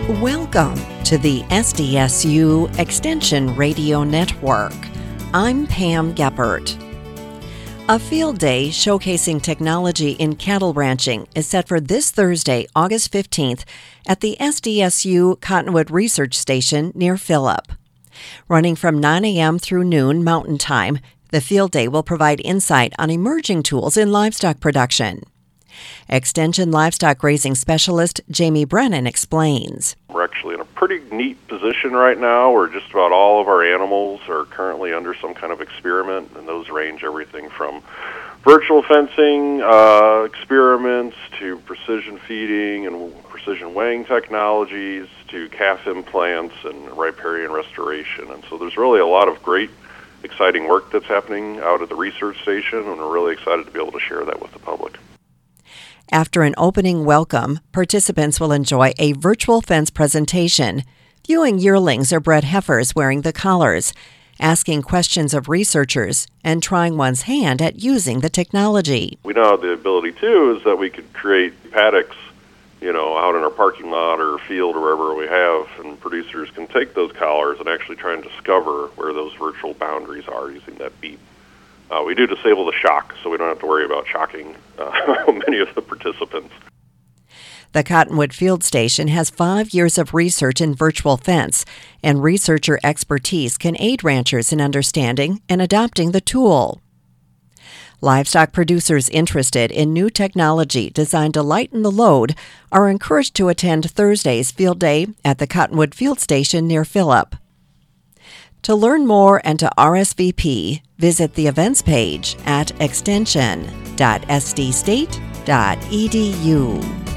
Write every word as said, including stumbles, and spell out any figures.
Welcome to the S D S U Extension Radio Network. I'm Pam Geppert. A field day showcasing technology in cattle ranching is set for this Thursday, August fifteenth, at the S D S U Cottonwood Research Station near Phillip. Running from nine a.m. through noon Mountain Time, the field day will provide insight on emerging tools in livestock production. Extension Livestock Grazing Specialist Jamie Brennan explains. We're actually in a pretty neat position right now where just about all of our animals are currently under some kind of experiment, and those range everything from virtual fencing uh, experiments to precision feeding and precision weighing technologies to calf implants and riparian restoration. And so there's really a lot of great, exciting work that's happening out at the research station, and we're really excited to be able to share that with the public. After an opening welcome, participants will enjoy a virtual fence presentation, viewing yearlings or bred heifers wearing the collars, asking questions of researchers, and trying one's hand at using the technology. We now have the ability, too, is that we could create paddocks, you know, out in our parking lot or field or wherever we have, and producers can take those collars and actually try and discover where those virtual boundaries are using that beep. Uh, we do disable the shock, so we don't have to worry about shocking uh, many of the participants. The Cottonwood Field Station has five years of research in virtual fence, and researcher expertise can aid ranchers in understanding and adopting the tool. Livestock producers interested in new technology designed to lighten the load are encouraged to attend Thursday's field day at the Cottonwood Field Station near Phillip. To learn more and to R S V P, visit the events page at extension dot s d state dot e d u.